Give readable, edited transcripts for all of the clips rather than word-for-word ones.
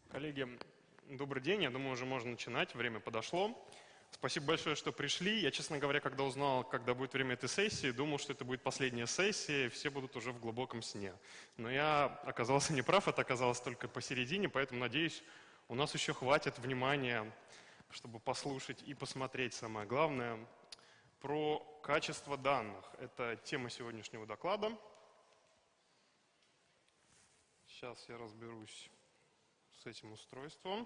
Коллеги, добрый день. Я думаю, уже можно начинать. Время подошло. Спасибо большое, что пришли. Я, честно говоря, когда узнал, когда будет время этой сессии, думал, что это будет последняя сессия, и все будут уже в глубоком сне. Но я оказался неправ, это оказалось только посередине, поэтому, надеюсь, у нас еще хватит внимания, чтобы послушать и посмотреть самое главное про качество данных. Это тема сегодняшнего доклада. Сейчас я разберусь с этим устройством.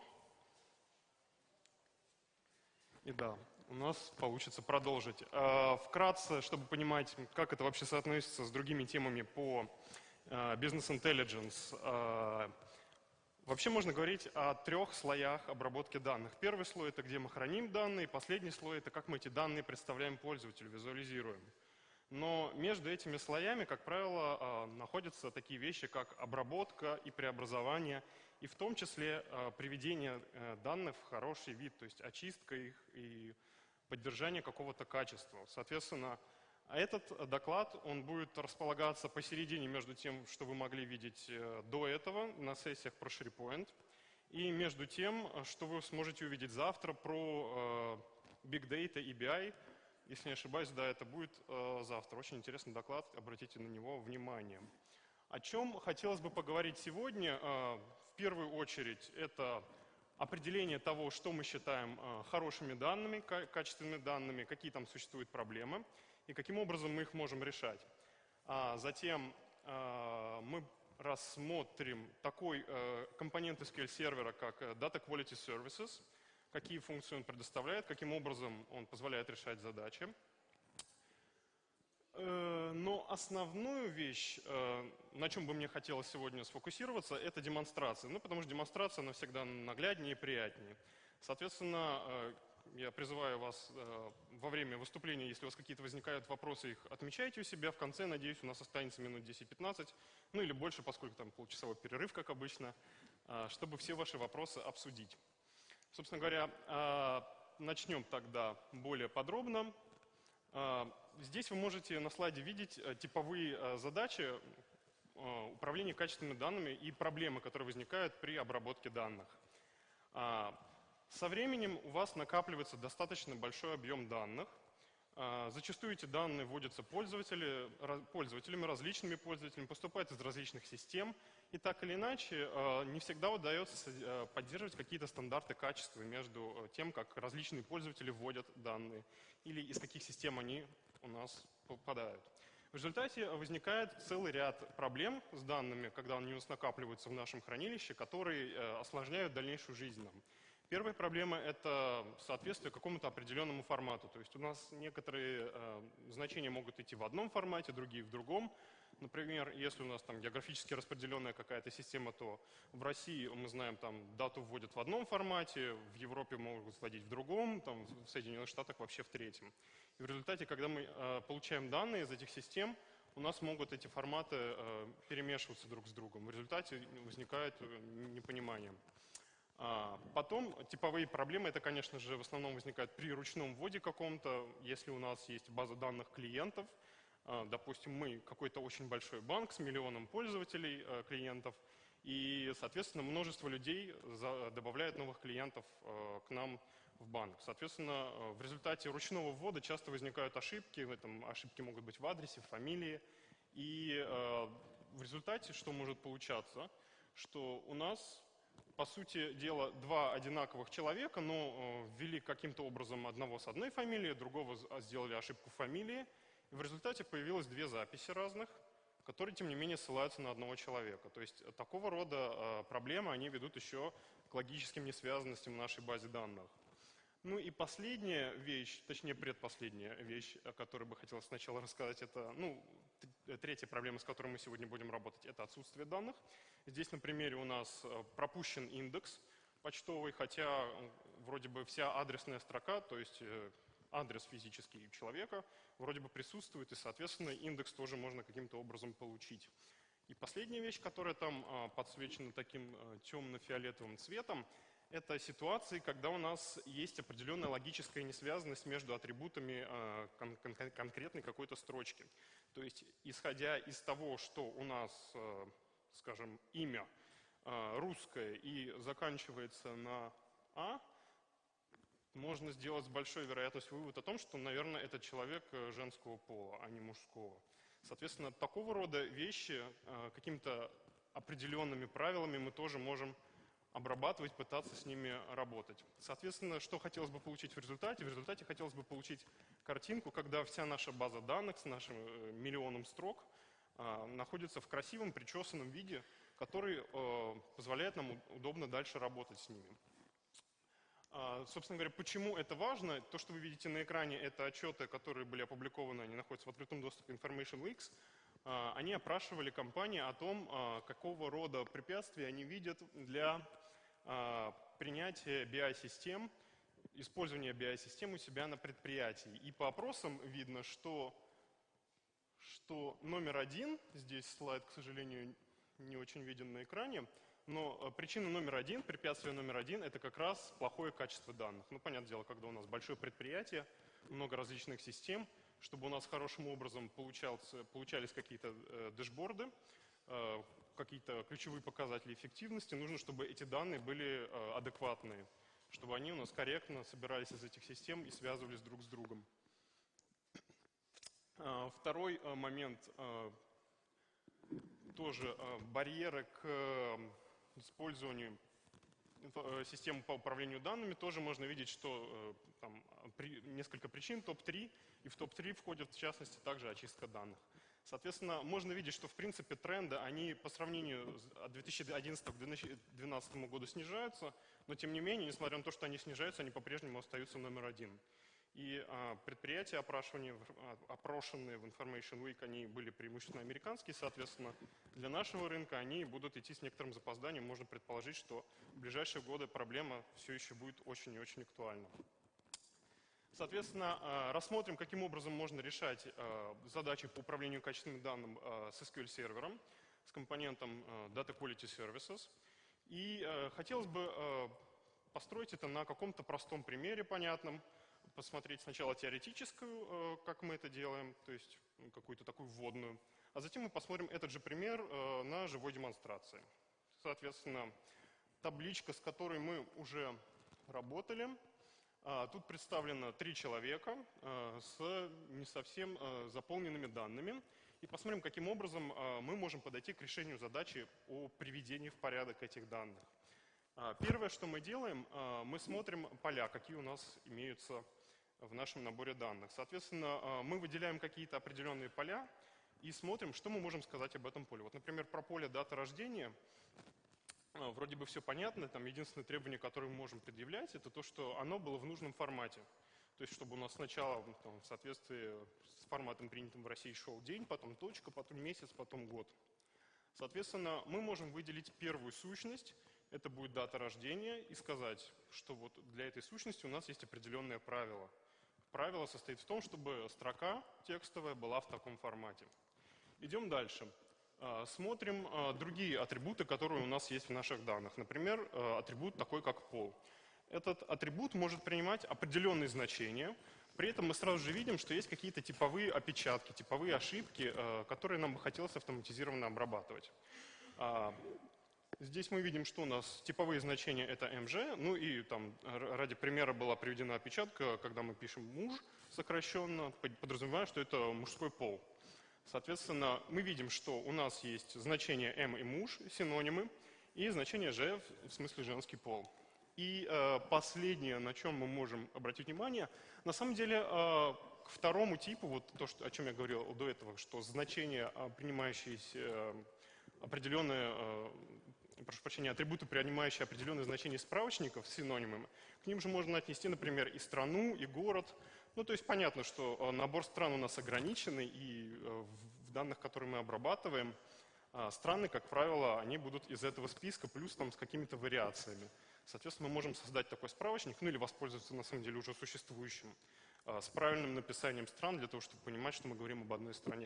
И да, у нас получится продолжить. Вкратце, чтобы понимать, как это вообще соотносится с другими темами по Business Intelligence, вообще можно говорить о трех слоях обработки данных. Первый слой – это где мы храним данные, последний слой – это как мы эти данные представляем пользователю, визуализируем. Но между этими слоями, как правило, находятся такие вещи, как обработка и преобразование, и в том числе приведение данных в хороший вид, то есть очистка их и поддержание какого-то качества. Соответственно, этот доклад, он будет располагаться посередине между тем, что вы могли видеть до этого на сессиях про SharePoint, и между тем, что вы сможете увидеть завтра про Big Data и BI. Если не ошибаюсь, да, это будет завтра. Очень интересный доклад, обратите на него внимание. О чем хотелось бы поговорить сегодня? В первую очередь, это определение того, что мы считаем хорошими данными, качественными данными, какие там существуют проблемы и каким образом мы их можем решать. Затем мы рассмотрим такой компонент SQL сервера, как Data Quality Services, какие функции он предоставляет, каким образом он позволяет решать задачи. Но основную вещь, на чем бы мне хотелось сегодня сфокусироваться, это демонстрация. Ну, потому что демонстрация, она всегда нагляднее и приятнее. Соответственно, я призываю вас во время выступления, если у вас какие-то возникают вопросы, их отмечайте у себя. В конце, надеюсь, у нас останется минут 10-15, ну или больше, поскольку там полчасовой перерыв, как обычно, чтобы все ваши вопросы обсудить. Собственно говоря, начнем тогда более подробно. Здесь вы можете на слайде видеть типовые задачи управления качественными данными и проблемы, которые возникают при обработке данных. Со временем у вас накапливается достаточно большой объем данных. Зачастую эти данные вводятся пользователями, различными пользователями, поступают из различных систем. И так или иначе, не всегда удается поддерживать какие-то стандарты качества между тем, как различные пользователи вводят данные или из каких систем они у нас попадают. В результате возникает целый ряд проблем с данными, когда они у нас накапливаются в нашем хранилище, которые осложняют дальнейшую жизнь нам. Первая проблема – это соответствие какому-то определенному формату. То есть у нас некоторые значения могут идти в одном формате, другие в другом. Например, если у нас там географически распределенная какая-то система, то в России, мы знаем, там дату вводят в одном формате, в Европе могут вводить в другом, там, в Соединенных Штатах вообще в третьем. И в результате, когда мы получаем данные из этих систем, у нас могут эти форматы перемешиваться друг с другом. В результате возникает непонимание. Потом типовые проблемы, это, конечно же, в основном возникают при ручном вводе каком-то, если у нас есть база данных клиентов, допустим, мы какой-то очень большой банк с миллионом пользователей, клиентов, и, соответственно, множество людей добавляет новых клиентов к нам в банк. Соответственно, в результате ручного ввода часто возникают ошибки, ошибки могут быть в адресе, в фамилии, и в результате что может получаться, что у нас, по сути дела, два одинаковых человека, но ввели каким-то образом одного с одной фамилией, другого сделали ошибку в фамилии. И в результате появилось две записи разных, которые, тем не менее, ссылаются на одного человека. То есть такого рода проблемы, они ведут еще к логическим несвязанностям в нашей базе данных. Ну и последняя вещь, точнее предпоследняя вещь, о которой бы хотелось сначала рассказать, это, третья проблема, с которой мы сегодня будем работать, это отсутствие данных. Здесь на примере у нас пропущен индекс почтовый, хотя вроде бы вся адресная строка, то есть адрес физический человека, вроде бы присутствует, и, соответственно, индекс тоже можно каким-то образом получить. И последняя вещь, которая там подсвечена таким темно-фиолетовым цветом, это ситуации, когда у нас есть определенная логическая несвязанность между атрибутами конкретной какой-то строчки. То есть, исходя из того, что у нас, скажем, имя русское и заканчивается на «а», можно сделать с большой вероятностью вывод о том, что, наверное, этот человек женского пола, а не мужского. Соответственно, такого рода вещи какими-то определенными правилами мы тоже можем обрабатывать, пытаться с ними работать. Соответственно, что хотелось бы получить в результате? В результате хотелось бы получить картинку, когда вся наша база данных с нашим миллионом строк находится в красивом, причесанном виде, который позволяет нам удобно дальше работать с ними. Собственно говоря, почему это важно? То, что вы видите на экране, это отчеты, которые были опубликованы, они находятся в открытом доступе Information Weeks. Они опрашивали компании о том, какого рода препятствия они видят для принятия BI-систем, использования BI-систем у себя на предприятии. И по опросам видно, что номер один, здесь слайд, к сожалению, не очень виден на экране, но причина номер один, препятствие номер один, это как раз плохое качество данных. Ну, понятное дело, когда у нас большое предприятие, много различных систем, чтобы у нас хорошим образом получались какие-то дэшборды, какие-то ключевые показатели эффективности, нужно, чтобы эти данные были адекватные, чтобы они у нас корректно собирались из этих систем и связывались друг с другом. Второй момент, тоже барьеры к использованию системы по управлению данными, тоже можно видеть, что там несколько причин, топ-3, и в топ-3 входит в частности также очистка данных. Соответственно, можно видеть, что в принципе тренды, они по сравнению от 2011 к 2012 году снижаются, но тем не менее, несмотря на то, что они снижаются, они по-прежнему остаются номер один. И предприятия, опрошенные в Information Week, они были преимущественно американские, соответственно, для нашего рынка они будут идти с некоторым запозданием. Можно предположить, что в ближайшие годы проблема все еще будет очень и очень актуальна. Соответственно, рассмотрим, каким образом можно решать задачи по управлению качественным данным с SQL-сервером, с компонентом Data Quality Services. И хотелось бы построить это на каком-то простом примере, понятном, посмотреть сначала теоретическую, как мы это делаем, то есть какую-то такую вводную, а затем мы посмотрим этот же пример на живой демонстрации. Соответственно, табличка, с которой мы уже работали. Тут представлено 3 человека с не совсем заполненными данными. И посмотрим, каким образом мы можем подойти к решению задачи о приведении в порядок этих данных. Первое, что мы делаем, мы смотрим поля, какие у нас имеются в нашем наборе данных. Соответственно, мы выделяем какие-то определенные поля и смотрим, что мы можем сказать об этом поле. Вот, например, про поле дата рождения. Вроде бы все понятно, там единственное требование, которое мы можем предъявлять, это то, что оно было в нужном формате. То есть, чтобы у нас сначала там, в соответствии с форматом, принятым в России, шел день, потом точка, потом месяц, потом год. Соответственно, мы можем выделить первую сущность, это будет дата рождения, и сказать, что вот для этой сущности у нас есть определенное правило. Правило состоит в том, чтобы строка текстовая была в таком формате. Идем дальше. Смотрим другие атрибуты, которые у нас есть в наших данных. Например, атрибут такой, как пол. Этот атрибут может принимать определенные значения. При этом мы сразу же видим, что есть какие-то типовые опечатки, типовые ошибки, которые нам бы хотелось автоматизированно обрабатывать. Здесь мы видим, что у нас типовые значения это mg, ну и там ради примера была приведена опечатка, когда мы пишем муж сокращенно, подразумевая, что это мужской пол. Соответственно, мы видим, что у нас есть значение m и муж, синонимы, и значение g в смысле женский пол. И последнее, на чем мы можем обратить внимание, на самом деле к второму типу, вот то, о чем я говорил до этого, что значения, принимающиеся определенные, прошу прощения, атрибуты, принимающие определенные значения справочников с синонимами, к ним же можно отнести, например, и страну, и город. Ну, то есть понятно, что набор стран у нас ограниченный, и в данных, которые мы обрабатываем, страны, как правило, они будут из этого списка, плюс там с какими-то вариациями. Соответственно, мы можем создать такой справочник, ну или воспользоваться, на самом деле, уже существующим, с правильным написанием стран, для того, чтобы понимать, что мы говорим об одной стране.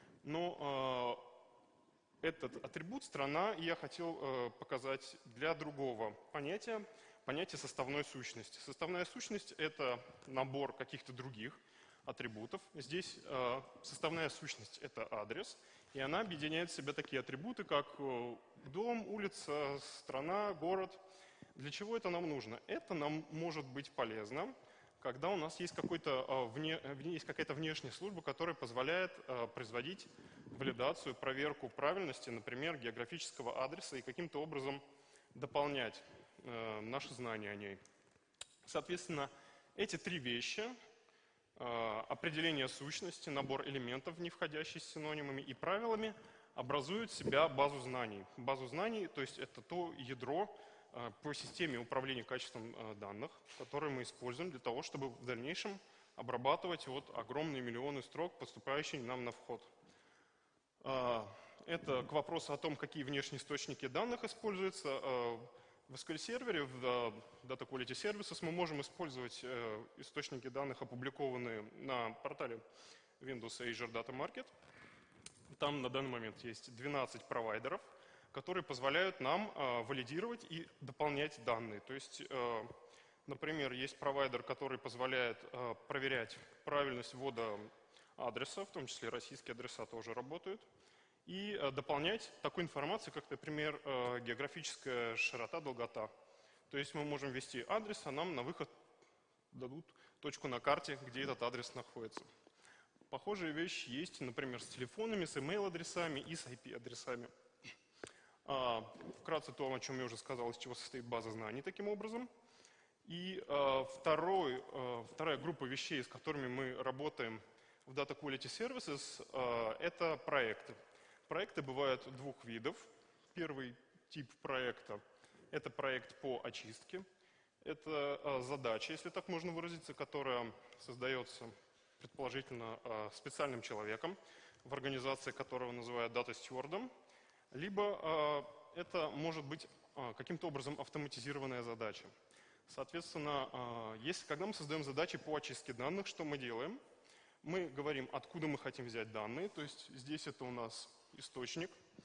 Но этот атрибут «страна» я хотел показать для другого понятия, понятие составной сущности. Составная сущность – это набор каких-то других атрибутов. Здесь составная сущность – это адрес, И она объединяет в себя такие атрибуты, как дом, улица, страна, город. Для чего это нам нужно? Это нам может быть полезно, когда у нас есть, есть какая-то внешняя служба, которая позволяет производить валидацию, проверку правильности, например, географического адреса и каким-то образом дополнять наши знания о ней. Соответственно, эти три вещи определение сущности, набор элементов, не входящих с синонимами и правилами, образуют в себя базу знаний. Базу знаний, то есть это то ядро по системе управления качеством данных, которые мы используем для того, чтобы в дальнейшем обрабатывать вот огромные миллионы строк, поступающие нам на вход. Это к вопросу о том, какие внешние источники данных используются. В SQL сервере, в Data Quality Services мы можем использовать источники данных, опубликованные на портале Windows Azure Data Market. Там на данный момент есть 12 провайдеров, которые позволяют нам валидировать и дополнять данные. То есть, например, есть провайдер, который позволяет проверять правильность ввода адреса, в том числе российские адреса тоже работают, и дополнять такую информацию, как, например, географическая широта, долгота. То есть мы можем ввести адрес, а нам на выход дадут точку на карте, где этот адрес находится. Похожая вещь есть, например, с телефонами, с email-адресами и с IP-адресами. Вкратце то, о чем я уже сказал, из чего состоит база знаний таким образом. И вторая группа вещей, с которыми мы работаем в Data Quality Services, это проекты. Проекты бывают двух видов. Первый тип проекта – это проект по очистке. Это задача, если так можно выразиться, которая создается предположительно специальным человеком, в организации которого называют дата-стюардом. Либо это может быть каким-то образом автоматизированная задача. Соответственно, когда мы создаем задачи по очистке данных, что мы делаем? Мы говорим, откуда мы хотим взять данные, то есть здесь это у нас источник.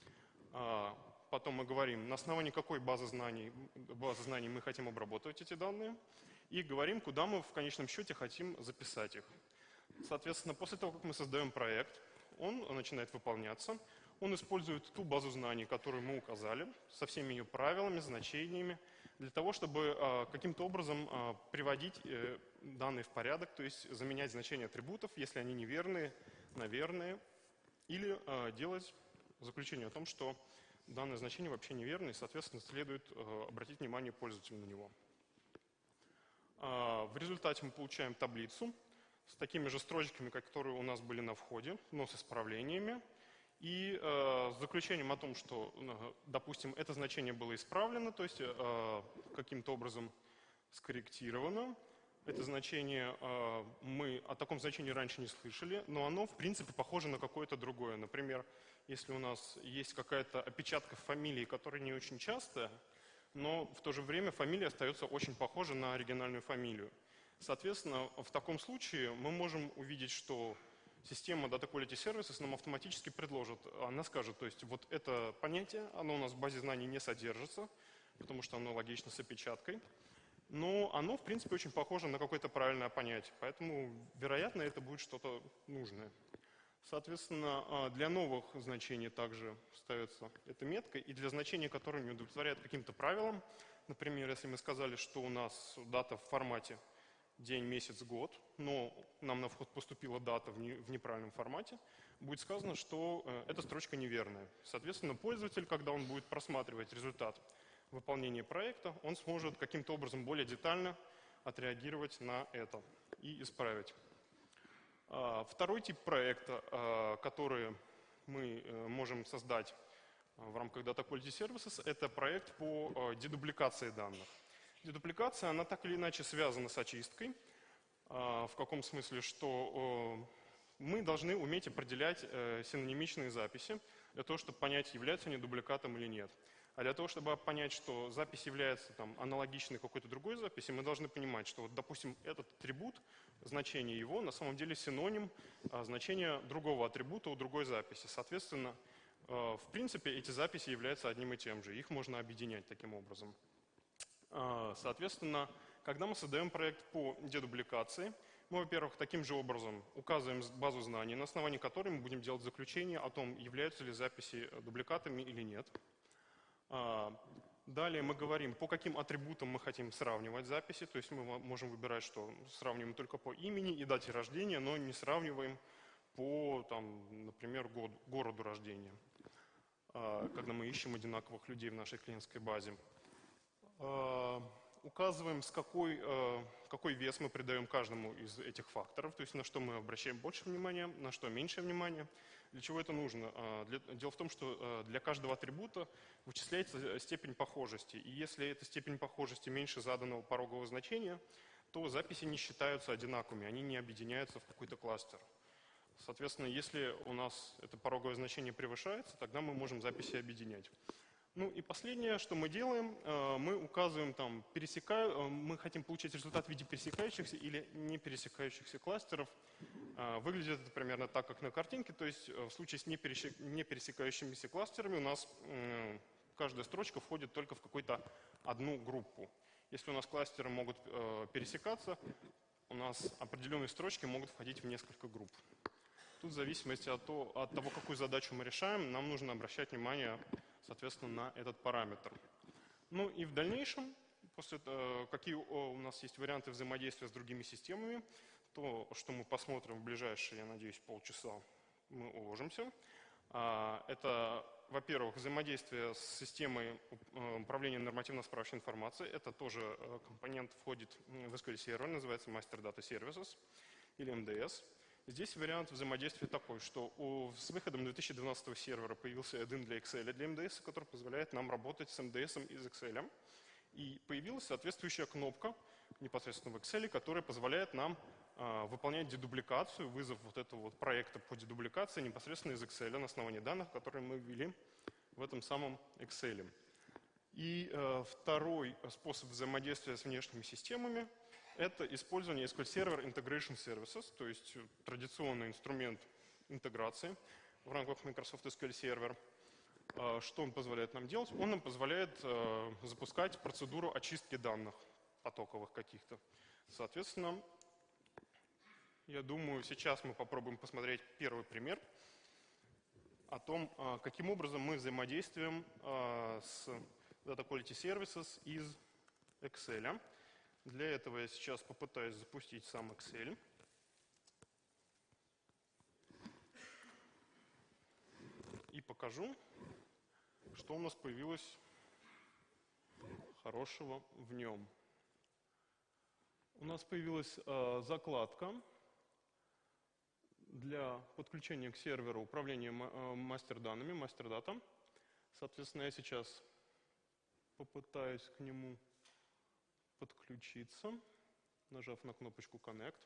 Потом мы говорим, на основании какой базы знаний мы хотим обработать эти данные. И говорим, куда мы в конечном счете хотим записать их. Соответственно, после того, как мы создаем проект, он начинает выполняться. Он использует ту базу знаний, которую мы указали, со всеми ее правилами, значениями, для того, чтобы каким-то образом приводить данные в порядок, то есть заменять значения атрибутов, если они неверные, на верные, или делать заключение о том, что данное значение вообще неверно, и, соответственно, следует обратить внимание пользователя на него. В результате мы получаем таблицу с такими же строчками, которые у нас были на входе, но с исправлениями, и с заключением о том, что, допустим, это значение было исправлено, то есть каким-то образом скорректировано. Это значение, мы о таком значении раньше не слышали, но оно, в принципе, похоже на какое-то другое. Например, если у нас есть какая-то опечатка в фамилии, которая не очень частая, но в то же время фамилия остается очень похожа на оригинальную фамилию. Соответственно, в таком случае мы можем увидеть, что система Data Quality Services нам автоматически предложит, она скажет, то есть вот это понятие, оно у нас в базе знаний не содержится, потому что оно логично с опечаткой, но оно, в принципе, очень похоже на какое-то правильное понятие, поэтому, вероятно, это будет что-то нужное. Соответственно, для новых значений также ставится эта метка, и для значений, которые не удовлетворяют каким-то правилам, например, если мы сказали, что у нас дата в формате день, месяц, год, но нам на вход поступила дата в неправильном формате, будет сказано, что эта строчка неверная. Соответственно, пользователь, когда он будет просматривать результат выполнения проекта, он сможет каким-то образом более детально отреагировать на это и исправить. Второй тип проекта, который мы можем создать в рамках Data Quality Services, это проект по дедубликации данных. Дедубликация, она так или иначе связана с очисткой, в каком смысле, что мы должны уметь определять синонимичные записи для того, чтобы понять, являются они дубликатом или нет. А для того, чтобы понять, что запись является аналогичной какой-то другой записи, мы должны понимать, что, вот, допустим, этот атрибут, значение его на самом деле синоним значения другого атрибута у другой записи. Соответственно, в принципе, эти записи являются одним и тем же. Их можно объединять таким образом. Соответственно, когда мы создаем проект по дедубликации, Мы, во-первых, таким же образом указываем базу знаний, на основании которой мы будем делать заключение о том, являются ли записи дубликатами или нет. Далее мы говорим, по каким атрибутам мы хотим сравнивать записи, то есть мы можем выбирать, что сравниваем только по имени и дате рождения, но не сравниваем по, там, например, городу рождения, когда мы ищем одинаковых людей в нашей клиентской базе. Указываем, какой вес мы придаем каждому из этих факторов, то есть на что мы обращаем больше внимания, на что меньше внимания. Для чего это нужно? Дело в том, что для каждого атрибута вычисляется степень похожести, и если эта степень похожести меньше заданного порогового значения, то записи не считаются одинаковыми, они не объединяются в какой-то кластер. Соответственно, если у нас это пороговое значение превышается, тогда мы можем записи объединять. Ну и последнее, что мы делаем, мы указываем там, мы хотим получить результат в виде пересекающихся или не пересекающихся кластеров. Выглядит это примерно так, как на картинке, то есть в случае с не пересекающимися кластерами у нас каждая строчка входит только в какую-то одну группу. Если у нас кластеры могут пересекаться, у нас определенные строчки могут входить в несколько групп. Тут в зависимости от того, какую задачу мы решаем, нам нужно обращать внимание, соответственно, на этот параметр. Ну и в дальнейшем, какие у нас есть варианты взаимодействия с другими системами, то, что мы посмотрим в ближайшие, я надеюсь, полчаса, мы уложимся. Это, во-первых, взаимодействие с системой управления нормативно-справочной информацией. Это тоже компонент входит в SQL Server, называется Master Data Services или МДС. Здесь вариант взаимодействия такой, что с выходом 2012 сервера появился один для Excel, для МДС, который позволяет нам работать с МДС из Excel. И появилась соответствующая кнопка непосредственно в Excel, которая позволяет нам выполнять дедубликацию, вызов вот этого вот проекта по дедубликации непосредственно из Excel на основании данных, которые мы ввели в этом самом Excel. И второй способ взаимодействия с внешними системами – это использование SQL Server Integration Services, то есть традиционный инструмент интеграции в рамках Microsoft SQL Server. Что он позволяет нам делать? Он нам позволяет запускать процедуру очистки данных потоковых каких-то. Соответственно, я думаю, сейчас мы попробуем посмотреть первый пример о том, каким образом мы взаимодействуем с Data Quality Services из Excel. Для этого я сейчас попытаюсь запустить сам Excel. И покажу, что у нас появилось хорошего в нем. У нас появилась закладка для подключения к серверу управления мастер-данными, мастер-дата. Соответственно, я сейчас попытаюсь к нему подключиться, нажав на кнопочку Connect.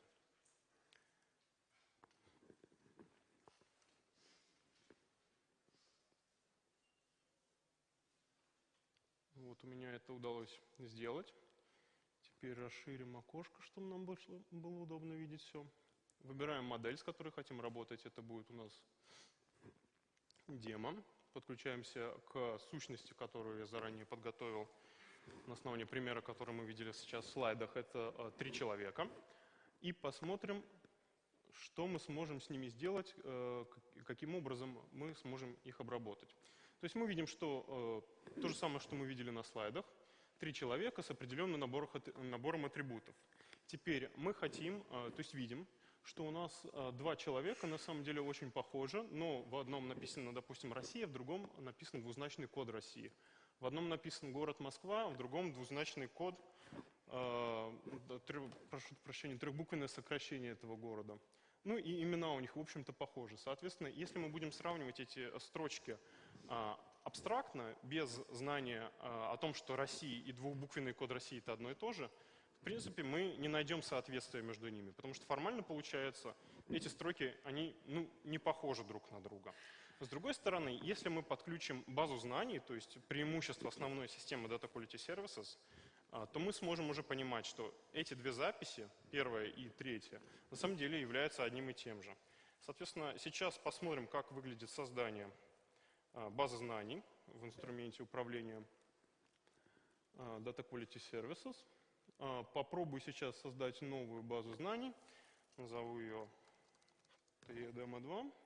Вот у меня это удалось сделать. Теперь расширим окошко, чтобы нам было удобно видеть все. Выбираем модель, с которой хотим работать. Это будет у нас демо. Подключаемся к сущности, которую я заранее подготовил на основании примера, который мы видели сейчас в слайдах. Это 3 человека. И посмотрим, что мы сможем с ними сделать, каким образом мы сможем их обработать. То есть мы видим, что то же самое, что мы видели на слайдах. 3 человека с определенным набором атрибутов. Теперь мы хотим, то есть видим, что у нас 2 человека на самом деле очень похожи, но в одном написано, допустим, Россия, в другом написан двузначный код России. В одном написан город Москва, в другом двузначный код, прошу прощения, трехбуквенное сокращение этого города. Ну и имена у них, в общем-то, похожи. Соответственно, если мы будем сравнивать эти строчки абстрактно, без знания о том, что Россия и двухбуквенный код России – это одно и то же, в принципе, мы не найдем соответствия между ними, потому что формально получается, эти строки, они не похожи друг на друга. С другой стороны, если мы подключим базу знаний, то есть преимущество основной системы Data Quality Services, то мы сможем уже понимать, что эти 2 записи, первая и третья, на самом деле являются одним и тем же. Соответственно, сейчас посмотрим, как выглядит создание базы знаний в инструменте управления Data Quality Services. Попробую сейчас создать новую базу знаний. Назову ее TE-Demo2.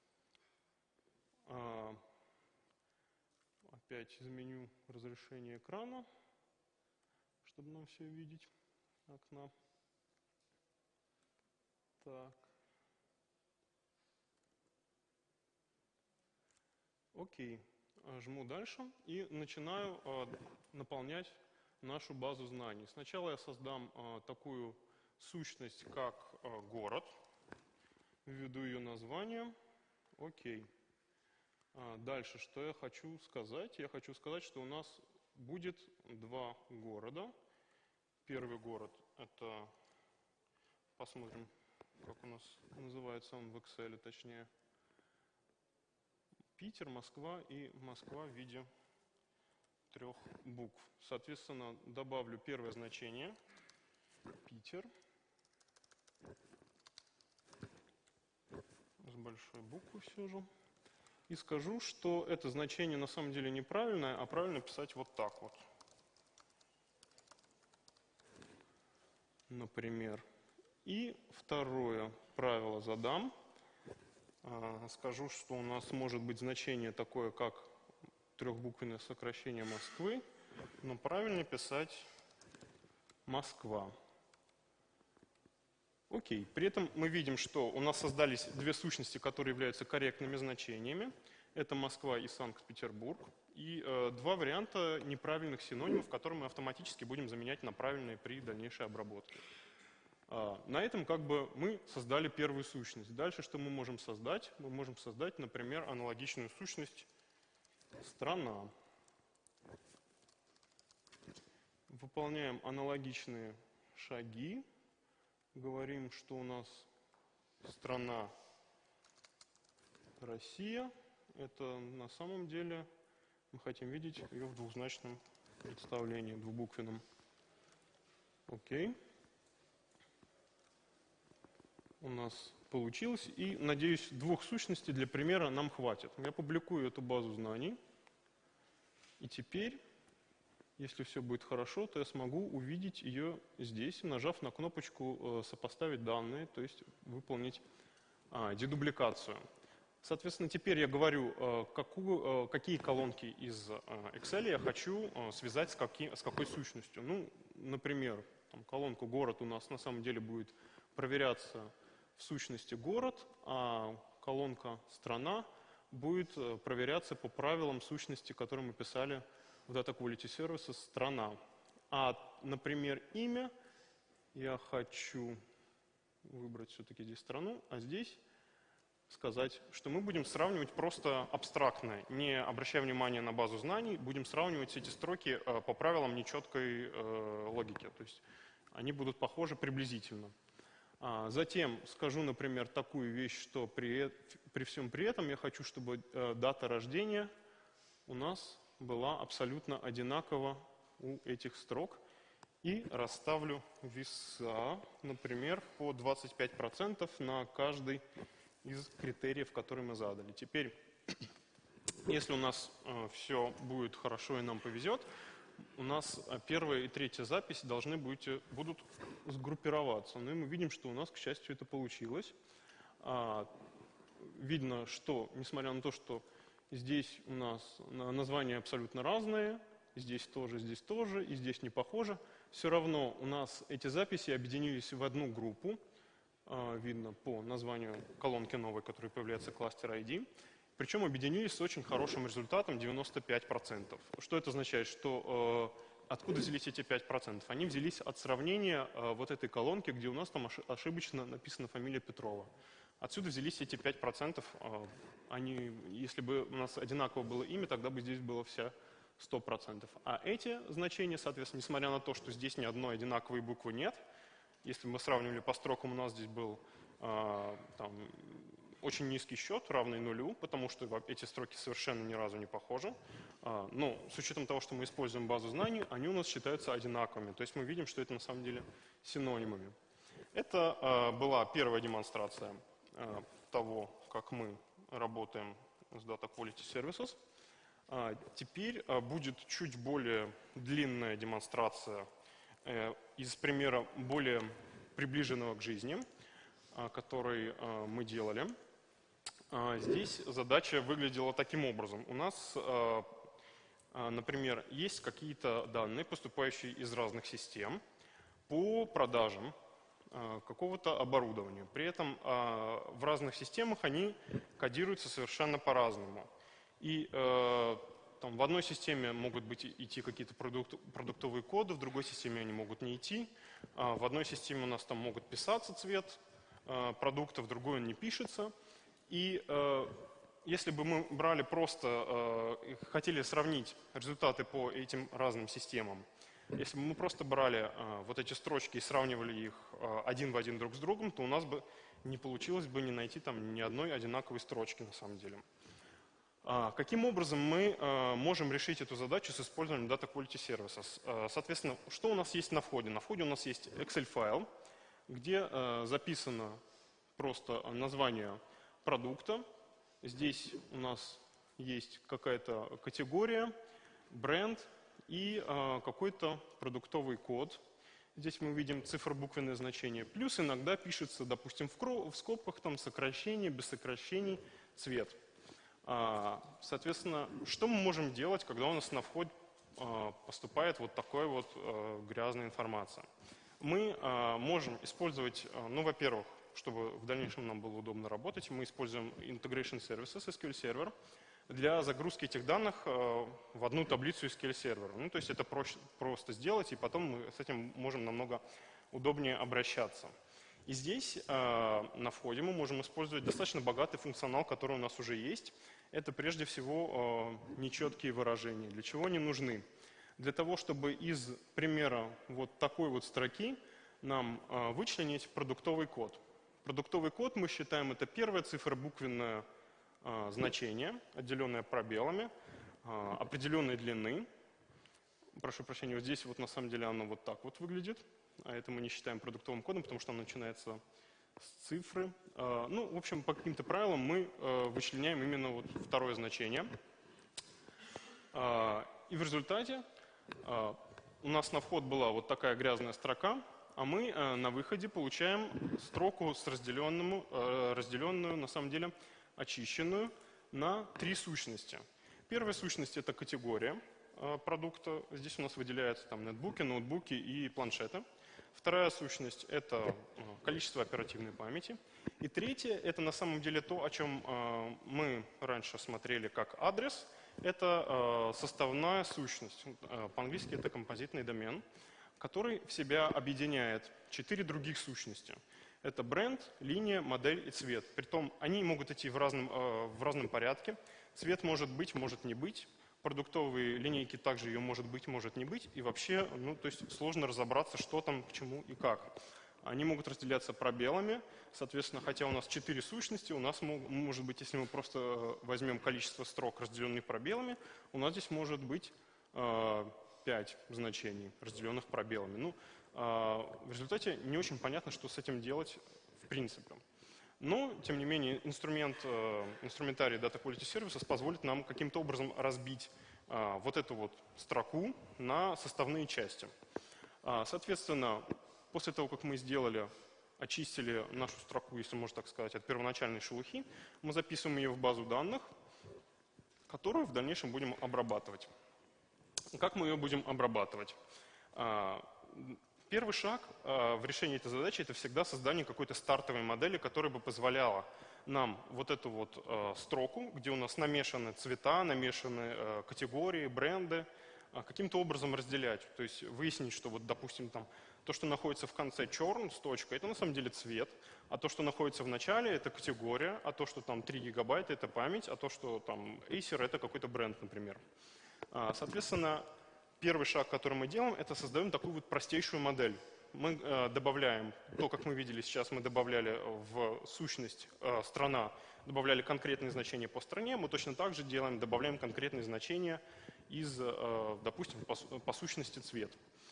Опять изменю разрешение экрана, чтобы нам все видеть. Окна. Так. Окей. Жму дальше и начинаю наполнять нашу базу знаний. Сначала я создам такую сущность, как город. Введу ее название. Окей. Дальше, что я хочу сказать? Я хочу сказать, что у нас будет два города. Первый город – это, посмотрим, как у нас называется он в Excel, точнее, Питер, Москва и Москва в виде 3 букв. Соответственно, добавлю первое значение – Питер. С большой буквы все же. И скажу, что это значение на самом деле неправильное, а правильно писать вот так вот. Например. И второе правило задам. Скажу, что у нас может быть значение такое, как трехбуквенное сокращение Москвы, но правильно писать Москва. Окей. При этом мы видим, что у нас создались две сущности, которые являются корректными значениями. Это Москва и Санкт-Петербург. И два варианта неправильных синонимов, которые мы автоматически будем заменять на правильные при дальнейшей обработке. На этом как бы мы создали первую сущность. Дальше что мы можем создать? Мы можем создать, например, аналогичную сущность страна. Выполняем аналогичные шаги. Говорим, что у нас страна Россия. Это на самом деле мы хотим видеть ее в двузначном представлении, двубуквенном. Окей. У нас получилось. И, надеюсь, двух сущностей для примера нам хватит. Я публикую эту базу знаний. И теперь, если все будет хорошо, то я смогу увидеть ее здесь, нажав на кнопочку «Сопоставить данные», то есть выполнить дедубликацию. Соответственно, теперь я говорю, какие колонки из Excel я хочу связать с какой сущностью. Ну, например, колонку «Город» у нас на самом деле будет проверяться в сущности «Город», а колонка «Страна» будет проверяться по правилам сущности, которые мы писали в Data Quality Services «Страна». А, например, имя я хочу выбрать все-таки здесь страну, а здесь сказать, что мы будем сравнивать просто абстрактно, не обращая внимания на базу знаний, будем сравнивать эти строки по правилам нечеткой логики. То есть они будут похожи приблизительно. Затем скажу, например, такую вещь, что при всем при этом я хочу, чтобы дата рождения у нас была абсолютно одинакова у этих строк. И расставлю веса, например, по 25% на каждый из критериев, которые мы задали. Теперь, если у нас все будет хорошо и нам повезет, у нас первая и третья запись будут сгруппироваться. Ну и мы видим, что у нас, к счастью, это получилось. Видно, что, несмотря на то, что здесь у нас названия абсолютно разные, здесь тоже, и здесь не похоже, все равно у нас эти записи объединились в одну группу, видно по названию колонки новой, которая появляется кластер ID. Причем объединились с очень хорошим результатом 95%. Что это означает? Что откуда взялись эти 5%? Они взялись от сравнения вот этой колонки, где у нас там ошибочно написана фамилия Петрова. Отсюда взялись эти 5%. Если бы у нас одинаково было имя, тогда бы здесь было все 100%. А эти значения, соответственно, несмотря на то, что здесь ни одной одинаковой буквы нет, если мы сравнивали по строкам, у нас здесь был очень низкий счет, равный нулю, потому что эти строки совершенно ни разу не похожи. Но с учетом того, что мы используем базу знаний, они у нас считаются одинаковыми. То есть мы видим, что это на самом деле синонимами. Это была первая демонстрация того, как мы работаем с Data Quality Services. Теперь будет чуть более длинная демонстрация из примера более приближенного к жизни. который мы делали. Здесь задача выглядела таким образом. У нас, например, есть какие-то данные, поступающие из разных систем по продажам какого-то оборудования. При этом в разных системах они кодируются совершенно по-разному. И там, в одной системе могут идти какие-то продуктовые коды, в другой системе они могут не идти. В одной системе у нас там могут писаться цвет продукта, в другой он не пишется. И если бы мы брали просто, хотели сравнить результаты по этим разным системам, если бы мы просто брали вот эти строчки и сравнивали их один в один друг с другом, то у нас бы не получилось бы не найти там ни одной одинаковой строчки на самом деле. Каким образом мы можем решить эту задачу с использованием Data Quality Services? Соответственно, что у нас есть на входе? На входе у нас есть Excel-файл, где записано просто название продукта. Здесь у нас есть какая-то категория, бренд и какой-то продуктовый код. Здесь мы видим цифробуквенное значение. Плюс иногда пишется, допустим, в скобках там сокращение, без сокращений, цвет. Соответственно, что мы можем делать, когда у нас на вход поступает вот такая вот грязная информация? Мы можем использовать, ну, во-первых, чтобы в дальнейшем нам было удобно работать, мы используем Integration Services, SQL Server, для загрузки этих данных в одну таблицу SQL Server. Ну, то есть это просто сделать, и потом мы с этим можем намного удобнее обращаться. И здесь на входе мы можем использовать достаточно богатый функционал, который у нас уже есть. Это прежде всего нечеткие выражения. Для чего они нужны? Для того, чтобы из примера вот такой вот строки нам вычленить продуктовый код. Продуктовый код мы считаем это первое цифробуквенное значение, отделенное пробелами, определенной длины. Прошу прощения, вот здесь вот на самом деле оно вот так вот выглядит. А это мы не считаем продуктовым кодом, потому что оно начинается с цифры. Ну, в общем, по каким-то правилам мы вычленяем именно вот второе значение. И в результате у нас на вход была вот такая грязная строка, а мы на выходе получаем строку с разделенную, на самом деле, очищенную на три сущности. Первая сущность – это категория продукта. Здесь у нас выделяются там нетбуки, ноутбуки и планшеты. Вторая сущность – это количество оперативной памяти. И третье – это на самом деле то, о чем мы раньше смотрели как адрес. Это составная сущность. По-английски это композитный домен, который в себя объединяет 4 других сущности. Это бренд, линия, модель и цвет. Притом они могут идти в разном порядке. Цвет может быть, может не быть. Продуктовые линейки также ее может быть, может не быть. И вообще, ну, то есть сложно разобраться, что там, к чему и как. Они могут разделяться пробелами. Соответственно, хотя у нас 4 сущности, у нас может быть, если мы просто возьмем количество строк, разделенных пробелами, у нас здесь может быть 5 значений, разделенных пробелами. Ну, в результате не очень понятно, что с этим делать в принципе. Но, тем не менее, инструментарий Data Quality Services позволит нам каким-то образом разбить вот эту вот строку на составные части. Соответственно, после того, как мы очистили нашу строку, если можно так сказать, от первоначальной шелухи, мы записываем ее в базу данных, которую в дальнейшем будем обрабатывать. Как мы ее будем обрабатывать? Первый шаг в решении этой задачи – это всегда создание какой-то стартовой модели, которая бы позволяла нам вот эту вот строку, где у нас намешаны цвета, намешаны категории, бренды, каким-то образом разделять. То есть выяснить, что вот, допустим, там то, что находится в конце черным с точкой, это на самом деле цвет, а то, что находится в начале, это категория, а то, что там 3 гигабайта, это память, а то, что там Acer, это какой-то бренд, например. Соответственно, первый шаг, который мы делаем, это создаем такую вот простейшую модель. Мы добавляем, то, как мы видели сейчас, мы добавляли в сущность страна, добавляли конкретные значения по стране, мы точно так же добавляем конкретные значения из, допустим, по сущности цвет.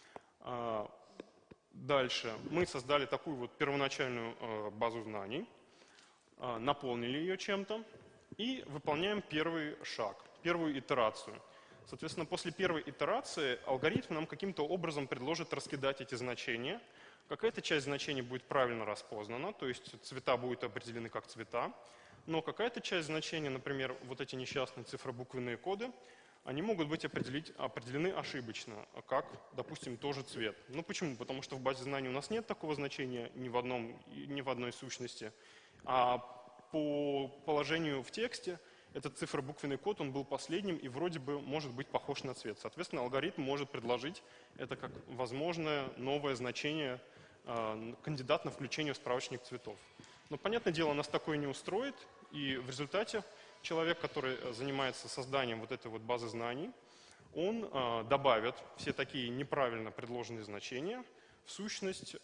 Дальше мы создали такую вот первоначальную базу знаний, наполнили ее чем-то и выполняем первый шаг, первую итерацию. Соответственно, после первой итерации алгоритм нам каким-то образом предложит раскидать эти значения, Какая-то часть значений будет правильно распознана, то есть цвета будут определены как цвета, но какая-то часть значений, например, вот эти несчастные цифробуквенные коды, они могут быть определены ошибочно, как, допустим, тоже цвет. Ну почему? Потому что в базе знаний у нас нет такого значения ни в одной сущности, а по положению в тексте этот цифробуквенный код, он был последним и вроде бы может быть похож на цвет. Соответственно, алгоритм может предложить это как возможное новое значение, кандидат на включение в справочник цветов. Но, понятное дело, нас такое не устроит, и в результате человек, который занимается созданием вот этой вот базы знаний, он добавит все такие неправильно предложенные значения в сущность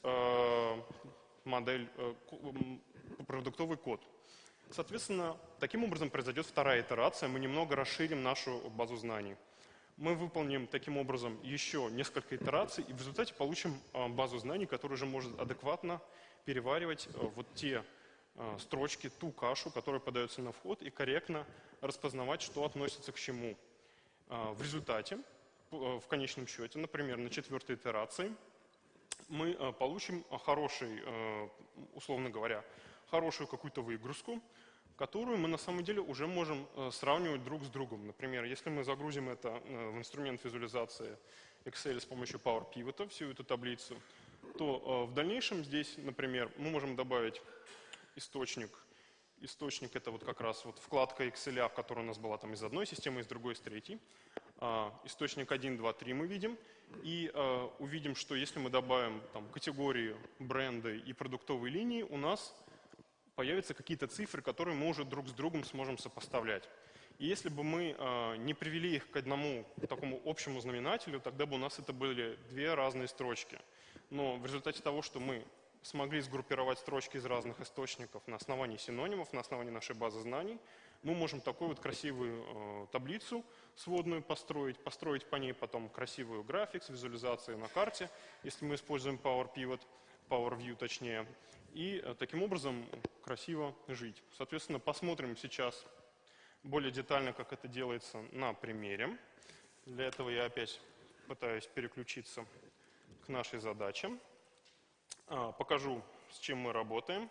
продуктовый код. Соответственно, таким образом произойдет вторая итерация, мы немного расширим нашу базу знаний. Мы выполним таким образом еще несколько итераций и в результате получим базу знаний, которая уже может адекватно переваривать вот те строчки, ту кашу, которая подается на вход, и корректно распознавать, что относится к чему. В результате, в конечном счете, например, на 4-й итерации, мы получим хороший, условно говоря, хорошую какую-то выгрузку, которую мы на самом деле уже можем сравнивать друг с другом. Например, если мы загрузим это в инструмент визуализации Excel с помощью Power Pivot, всю эту таблицу, то в дальнейшем здесь, например, мы можем добавить источник. Источник — это вот как раз вот вкладка Excel, в которой у нас была там из одной системы, из другой, из третьей. Источник 1, 2, 3 мы видим. И увидим, что если мы добавим там категории, бренды и продуктовые линии, у нас появятся какие-то цифры, которые мы уже друг с другом сможем сопоставлять. И если бы мы не привели их к одному такому общему знаменателю, тогда бы у нас это были две разные строчки. Но в результате того, что мы смогли сгруппировать строчки из разных источников на основании синонимов, на основании нашей базы знаний, мы можем такую вот красивую таблицу сводную построить по ней потом красивую график с визуализацией на карте, если мы используем Power Pivot, Power View точнее, и таким образом красиво жить. Соответственно, посмотрим сейчас более детально, как это делается на примере. Для этого я опять пытаюсь переключиться к нашей задаче. Покажу, с чем мы работаем.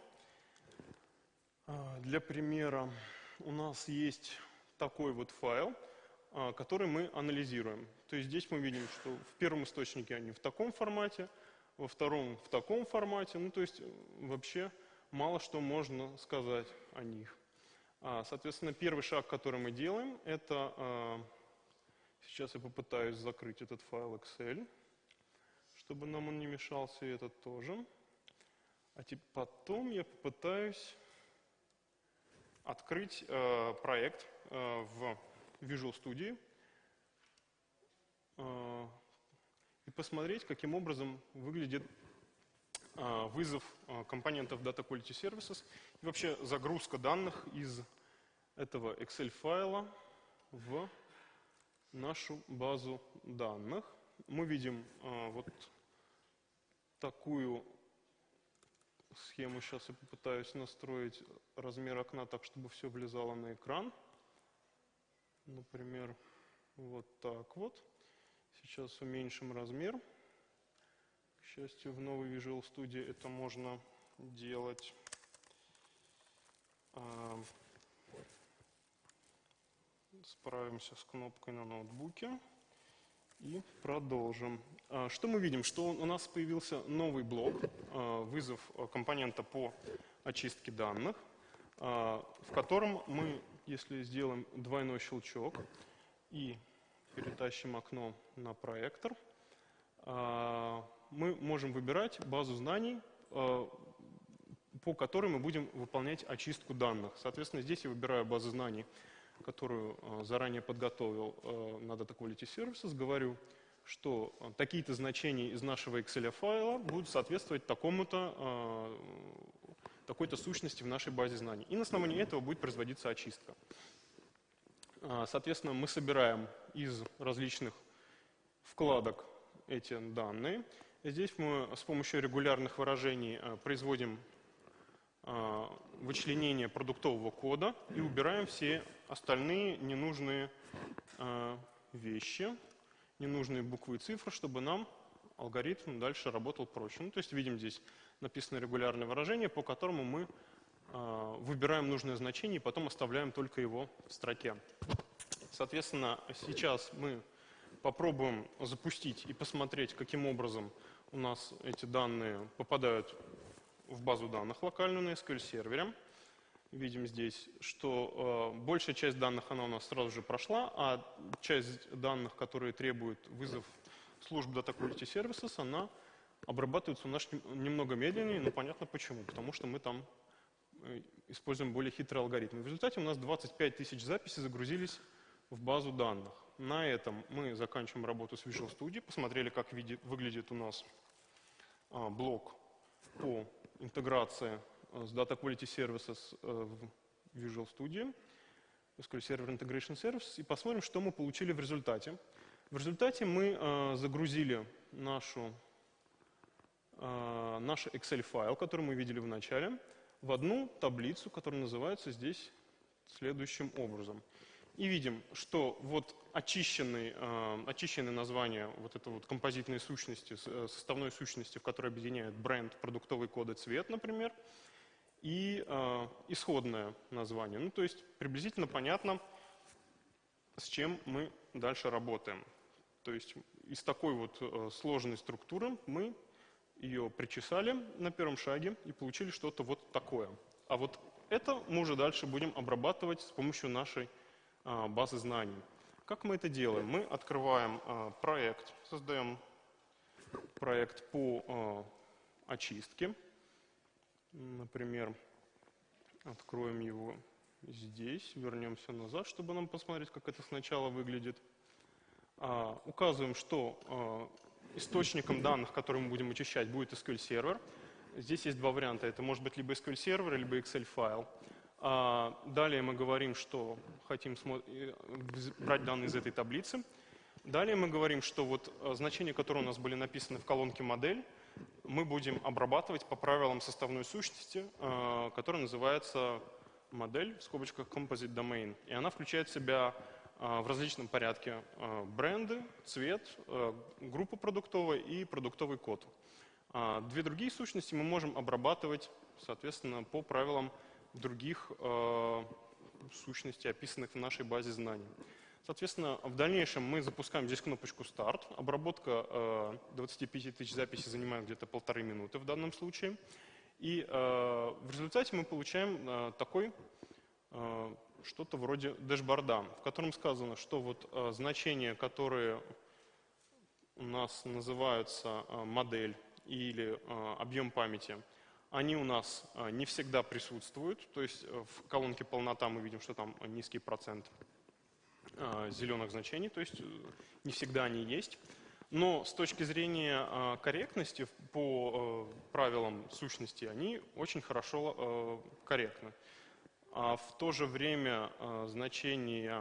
Для примера у нас есть такой вот файл, который мы анализируем. То есть здесь мы видим, что в первом источнике они в таком формате, во втором в таком формате. Ну, то есть вообще мало что можно сказать о них. Соответственно, первый шаг, который мы делаем, это... Сейчас я попытаюсь закрыть этот файл Excel, чтобы нам он не мешался, и этот тоже. А потом я попытаюсь открыть проект в Visual Studio и посмотреть, каким образом выглядит вызов компонентов Data Quality Services и вообще загрузка данных из этого Excel-файла в нашу базу данных. Мы видим вот такую схему. Сейчас я попытаюсь настроить размер окна так, чтобы все влезало на экран. Например, вот так вот. Сейчас уменьшим размер. К счастью, в новой Visual Studio это можно делать. Справимся с кнопкой на ноутбуке и продолжим. Что мы видим? Что у нас появился новый блок, вызов компонента по очистке данных, в котором мы, если сделаем двойной щелчок и перетащим окно на проектор, мы можем выбирать базу знаний, по которой мы будем выполнять очистку данных. Соответственно, здесь я выбираю базу знаний, которую заранее подготовил на Data Quality Services, говорю, что такие-то значения из нашего Excel файла будут соответствовать такой-то сущности в нашей базе знаний. И на основании этого будет производиться очистка. Соответственно, мы собираем из различных вкладок эти данные. Здесь мы с помощью регулярных выражений производим вычленение продуктового кода и убираем все остальные ненужные вещи, ненужные буквы и цифры, чтобы нам алгоритм дальше работал проще. Ну, то есть видим здесь написано регулярное выражение, по которому мы выбираем нужное значение и потом оставляем только его в строке. Соответственно, сейчас мы попробуем запустить и посмотреть, каким образом у нас эти данные попадают в базу данных локальную на SQL сервере. Видим здесь, что большая часть данных она у нас сразу же прошла, а часть данных, которые требуют вызов служб Data Quality Services, она обрабатывается у нас немного медленнее, но понятно почему, потому что мы там используем более хитрый алгоритм. В результате у нас 25 тысяч записей загрузились в базу данных. На этом мы заканчиваем работу с Visual Studio, посмотрели, как выглядит у нас блок по интеграции с Data Quality Services в Visual Studio, SQL Server Integration Services, и посмотрим, что мы получили в результате. В результате мы загрузили наш Excel-файл, который мы видели в начале, в одну таблицу, которая называется здесь следующим образом. И видим, что вот очищенные названия вот этой вот композитной сущности, составной сущности, в которой объединяют бренд, продуктовый код и цвет, например, и исходное название. Ну, то есть приблизительно понятно, с чем мы дальше работаем. То есть из такой вот сложной структуры мы ее причесали на первом шаге и получили что-то вот такое. А вот это мы уже дальше будем обрабатывать с помощью нашей базы знаний. Как мы это делаем? Мы открываем проект, создаем проект по очистке. Например, откроем его здесь, вернемся назад, чтобы нам посмотреть, как это сначала выглядит. Указываем, что источником данных, которые мы будем очищать, будет SQL Server. Здесь есть два варианта. Это может быть либо SQL Server, либо Excel-файл. Далее мы говорим, что хотим брать данные из этой таблицы. Далее мы говорим, что вот значения, которые у нас были написаны в колонке «Модель», мы будем обрабатывать по правилам составной сущности, которая называется «Модель», в скобочках «Composite Domain». И она включает в себя в различном порядке бренды, цвет, группу продуктовая и продуктовый код. Две другие сущности мы можем обрабатывать, соответственно, по правилам других сущностей, описанных в нашей базе знаний. Соответственно, в дальнейшем мы запускаем здесь кнопочку «Старт». Обработка 25 тысяч записей занимает где-то 1,5 минуты в данном случае. И в результате мы получаем такой что-то вроде дэшборда, в котором сказано, что вот значения, которые у нас называются модель или объем памяти, они у нас не всегда присутствуют, то есть в колонке полнота мы видим, что там низкий процент зеленых значений, то есть не всегда они есть. Но с точки зрения корректности по правилам сущности они очень хорошо корректны. А в то же время значения,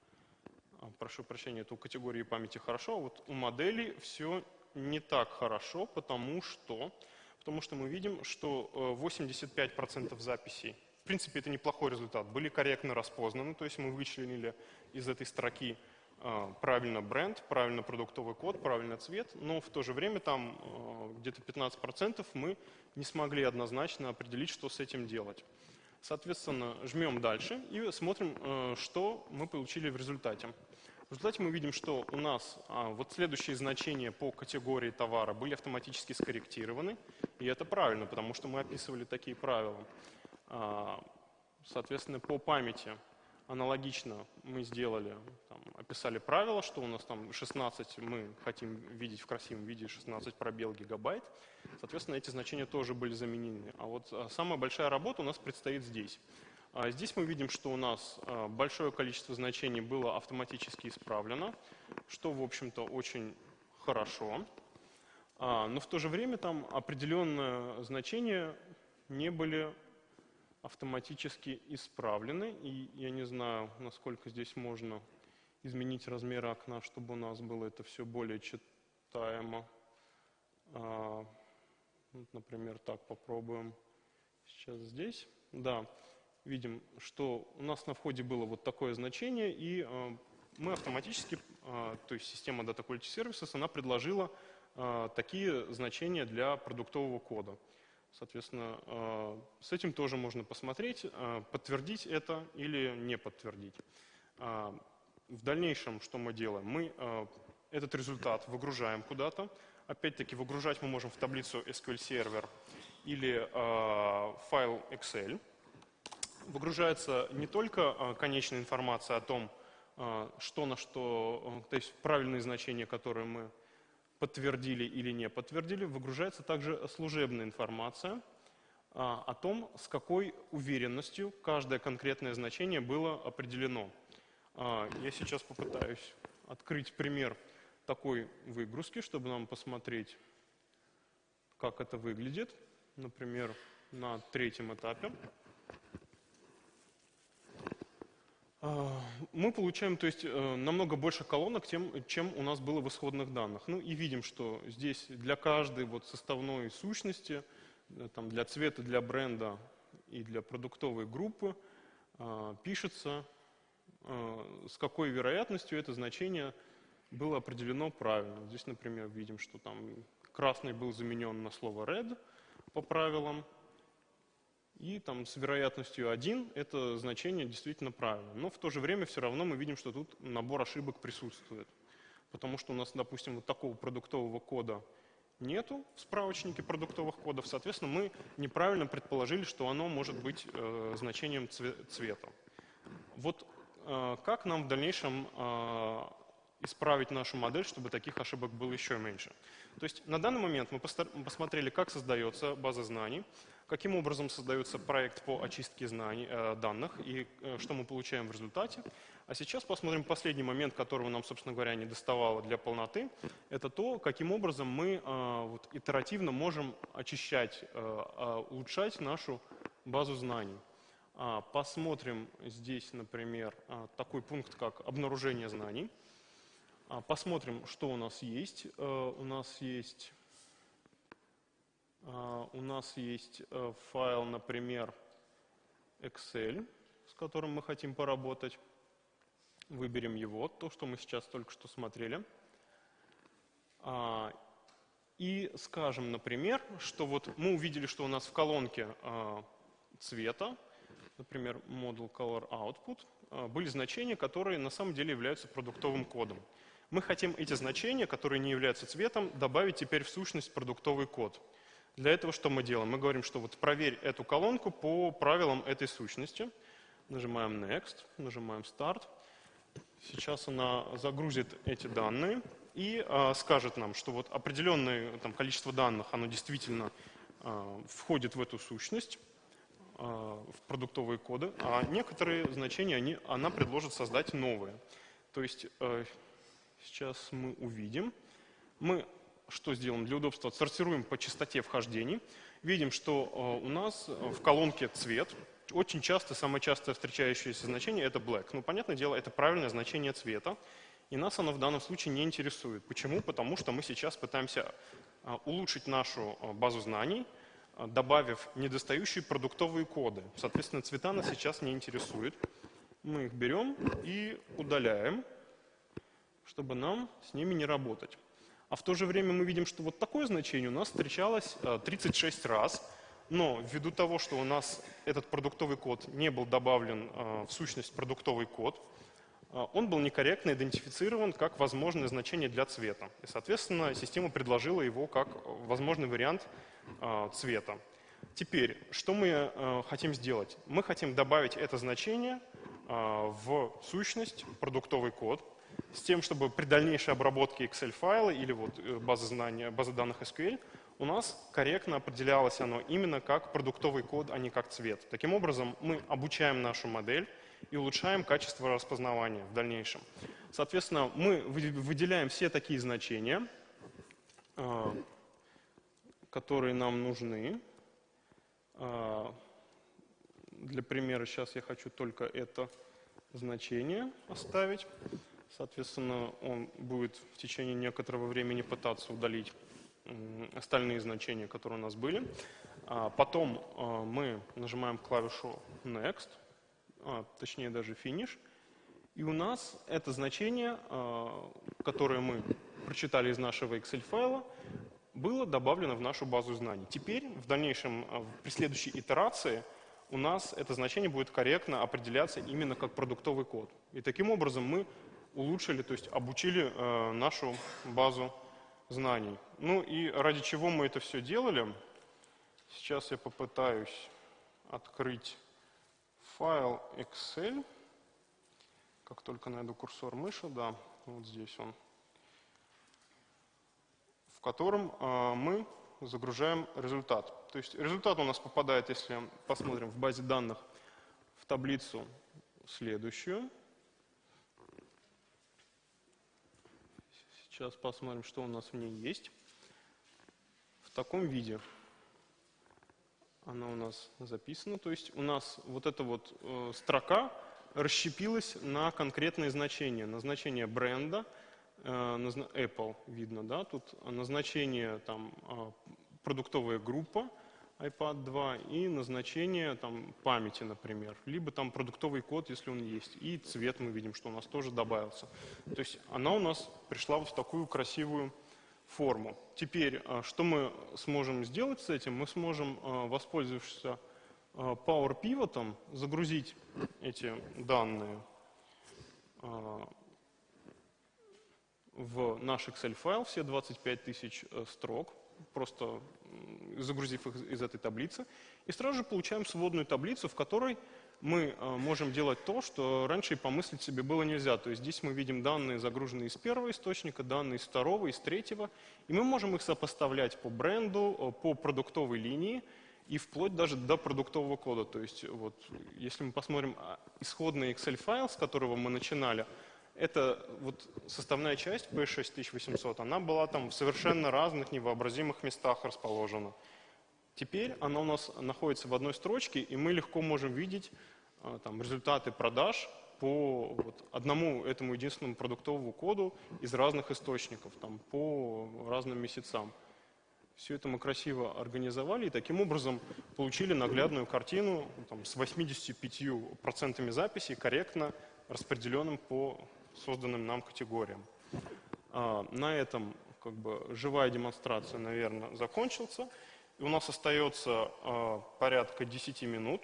прошу прощения, это у категории памяти хорошо, а вот у моделей все не так хорошо, потому что мы видим, что 85% записей, в принципе, это неплохой результат, были корректно распознаны, то есть мы вычленили из этой строки правильно бренд, правильно продуктовый код, правильно цвет, но в то же время там где-то 15% мы не смогли однозначно определить, что с этим делать. Соответственно, жмем дальше и смотрим, что мы получили в результате. В результате мы видим, что у нас вот следующие значения по категории товара были автоматически скорректированы, и это правильно, потому что мы описывали такие правила. Соответственно, по памяти аналогично мы сделали, описали правила, что у нас там 16 мы хотим видеть в красивом виде, 16 пробел гигабайт. Соответственно, эти значения тоже были заменены. А вот самая большая работа у нас предстоит здесь. Здесь мы видим, что у нас большое количество значений было автоматически исправлено, что, в общем-то, очень хорошо. Но в то же время там определенные значения не были автоматически исправлены. И я не знаю, насколько здесь можно изменить размер окна, чтобы у нас было это все более читаемо. Например, так попробуем сейчас здесь. Да, видим, что у нас на входе было вот такое значение, и мы автоматически, то есть система Data Quality Services, она предложила такие значения для продуктового кода. Соответственно, с этим тоже можно посмотреть, подтвердить это или не подтвердить. В дальнейшем что мы делаем? Мы этот результат выгружаем куда-то. Опять-таки выгружать мы можем в таблицу SQL Server или файл Excel. Выгружается не только конечная информация о том, что на что, то есть правильные значения, которые мы подтвердили или не подтвердили, выгружается также служебная информация о том, с какой уверенностью каждое конкретное значение было определено. Я сейчас попытаюсь открыть пример такой выгрузки, чтобы нам посмотреть, как это выглядит. Например, на третьем этапе. Мы получаем, то есть, намного больше колонок, чем у нас было в исходных данных. Ну и видим, что здесь для каждой вот составной сущности, там, для цвета, для бренда и для продуктовой группы пишется, с какой вероятностью это значение было определено правильно. Здесь, например, видим, что там красный был заменен на слово red по правилам. И там с вероятностью 1 это значение действительно правильно. Но в то же время все равно мы видим, что тут набор ошибок присутствует. Потому что у нас, допустим, вот такого продуктового кода нету в справочнике продуктовых кодов. Соответственно, мы неправильно предположили, что оно может быть значением цвета. Вот как нам в дальнейшем исправить нашу модель, чтобы таких ошибок было еще меньше? То есть на данный момент мы посмотрели, как создается база знаний, каким образом создается проект по очистке данных и что мы получаем в результате. А сейчас посмотрим последний момент, которого нам, собственно говоря, не доставало для полноты. Это то, каким образом мы вот, итеративно можем очищать, улучшать нашу базу знаний. Посмотрим здесь, например, такой пункт, как обнаружение знаний. Посмотрим, что у нас есть. У нас есть файл, например, Excel, с которым мы хотим поработать. Выберем его, то, что мы сейчас только что смотрели. И скажем, например, что вот мы увидели, что у нас в колонке цвета, например, model color output, были значения, которые на самом деле являются продуктовым кодом. Мы хотим эти значения, которые не являются цветом, добавить теперь в сущность продуктовый код. Для этого что мы делаем? Мы говорим, что вот проверь эту колонку по правилам этой сущности. Нажимаем Next, нажимаем Start. Сейчас она загрузит эти данные и скажет нам, что вот определенное там, количество данных, оно действительно входит в эту сущность, в продуктовые коды, а некоторые значения она предложит создать новые. То есть сейчас мы увидим. Мы что сделаем? Для удобства отсортируем по частоте вхождений. Видим, что у нас в колонке цвет. Очень часто, самое часто встречающееся значение это black. Ну, понятное дело, это правильное значение цвета. И нас оно в данном случае не интересует. Почему? Потому что мы сейчас пытаемся улучшить нашу базу знаний, добавив недостающие продуктовые коды. Соответственно, цвета нас сейчас не интересуют. Мы их берем и удаляем, чтобы нам с ними не работать. А в то же время мы видим, что вот такое значение у нас встречалось 36 раз, но ввиду того, что у нас этот продуктовый код не был добавлен в сущность продуктовый код, он был некорректно идентифицирован как возможное значение для цвета. И, соответственно, система предложила его как возможный вариант цвета. Теперь, что мы хотим сделать? Мы хотим добавить это значение в сущность продуктовый код, с тем, чтобы при дальнейшей обработке Excel-файла или вот базы данных SQL у нас корректно определялось оно именно как продуктовый код, а не как цвет. Таким образом, мы обучаем нашу модель и улучшаем качество распознавания в дальнейшем. Соответственно, мы выделяем все такие значения, которые нам нужны. Для примера сейчас я хочу только это значение оставить. Соответственно, он будет в течение некоторого времени пытаться удалить остальные значения, которые у нас были. Потом мы нажимаем клавишу Next, точнее даже Finish. И у нас это значение, которое мы прочитали из нашего Excel-файла, было добавлено в нашу базу знаний. Теперь, в дальнейшем, при следующей итерации, у нас это значение будет корректно определяться именно как продуктовый код. И таким образом мы улучшили, то есть обучили нашу базу знаний. Ну и ради чего мы это все делали? Сейчас я попытаюсь открыть файл Excel. Как только найду курсор мыши, да, вот здесь он, в котором мы загружаем результат. То есть результат у нас попадает, если посмотрим в базе данных, в таблицу следующую. Сейчас посмотрим, что у нас в ней есть. В таком виде она у нас записана. То есть у нас вот эта вот строка расщепилась на конкретные значения. На значение бренда, Apple видно, да, тут назначение там продуктовая группа iPad 2 и назначение там памяти, например, либо там продуктовый код, если он есть, и цвет мы видим, что у нас тоже добавился. То есть она у нас пришла вот в такую красивую форму. Теперь, что мы сможем сделать с этим? Мы сможем, воспользовавшись Power Pivot, загрузить эти данные в наш Excel-файл, все 25 тысяч строк, просто загрузив их из этой таблицы, и сразу же получаем сводную таблицу, в которой мы можем делать то, что раньше и помыслить себе было нельзя. То есть здесь мы видим данные, загруженные из первого источника, данные из второго, из третьего, и мы можем их сопоставлять по бренду, по продуктовой линии и вплоть даже до продуктового кода. То есть вот, если мы посмотрим исходный Excel-файл, с которого мы начинали, это вот составная часть P6800, она была там в совершенно разных невообразимых местах расположена. Теперь она у нас находится в одной строчке, и мы легко можем видеть там результаты продаж по вот одному этому единственному продуктовому коду из разных источников, там, по разным месяцам. Все это мы красиво организовали и таким образом получили наглядную картину там, с 85% записей, корректно распределенным по созданным нам категориям. На этом как бы живая демонстрация, наверное, закончится. И у нас остается порядка 10 минут.